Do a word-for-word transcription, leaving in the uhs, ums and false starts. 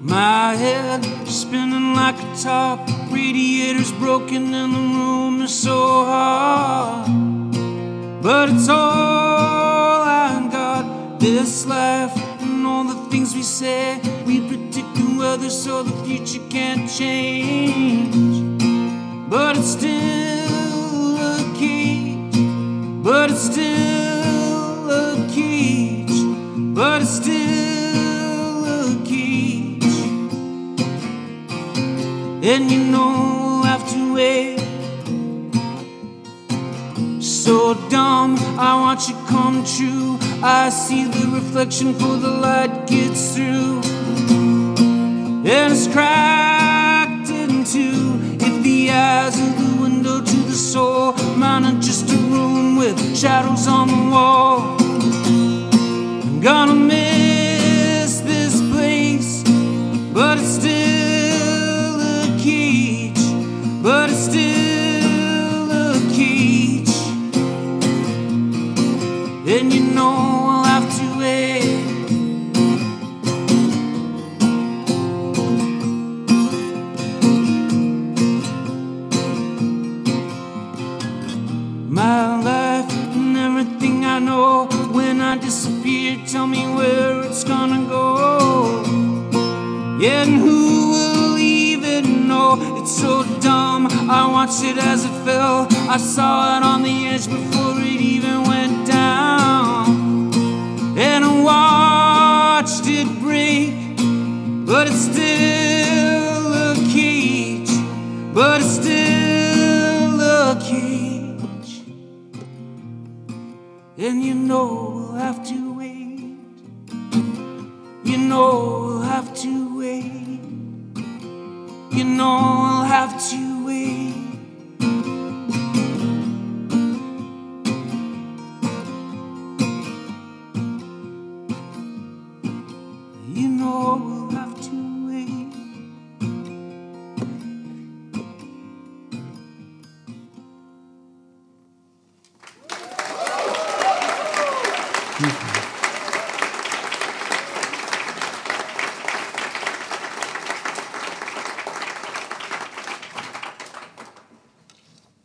My head spinning like a top, radiator's broken and the room is so hot. But it's all I got, this life and all the things we say. We predict the weather so the future can't change. But it's still a cage, but it's still a cage, but it's still a cage. And you know we'll have to wait. So dumb, I watch it come true. I see the reflection for the light gets through, and it's cracked in two. If the eyes are the window to the soul, mine are just a room with shadows on the wall. I'm gonna miss this place, but it's still a cage, but it's still a cage. And you know I'll have to wait. My life and everything I know, when I disappear, tell me where it's gonna go. Yeah, and who will even know? It's so dumb, I watched it as it fell. I saw it on the edge before it even went down, and I watched it break. But it's still a cage, but it's still a cage. And you know we'll have to wait. You know we'll have to wait. You know we'll have to wait. You know we'll have to wait.